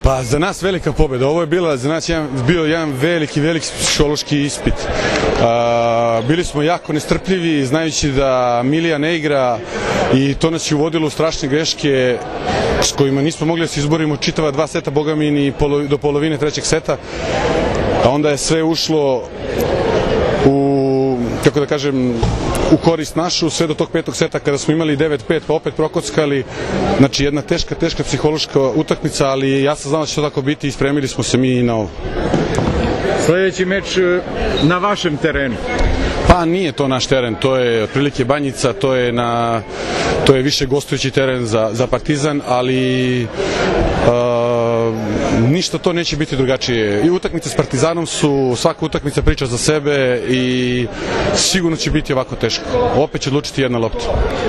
Pa za nas velika pobjeda. Ovo je bila za nas bio jedan veliki psihološki ispit. Bili smo jako nestrpljivi, znajući da Milija ne igra i to nas je uvodilo u strašne greške s kojima nismo mogli da se izborimo čitava 2 seta, boga mi ni do polovine 3. seta. A onda je sve ušlo kako da kažem, u korist našu, sve do tog 5. seta kada smo imali 9-5 pa opet prokockali. Znači jedna teška psihološka utakmica, ali ja sam znao da će to tako biti i spremili smo se mi na ovo. Sljedeći meč na vašem terenu? Pa nije to naš teren, to je otprilike Banjica, to je više gostujući teren za Partizan, ali ništa to neće biti drugačije. I utakmice s Partizanom su, svaka utakmica priča za sebe i sigurno će biti ovako teško. Opet će odlučiti jedna lopta.